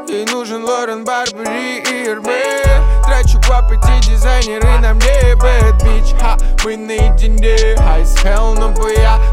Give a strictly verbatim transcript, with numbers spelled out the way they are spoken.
Ей нужен Лорен, Барбери и Hermes. Трачу квап, эти дизайнеры нам не bad bitch. Ха, мы наедине, high as hell, но бы я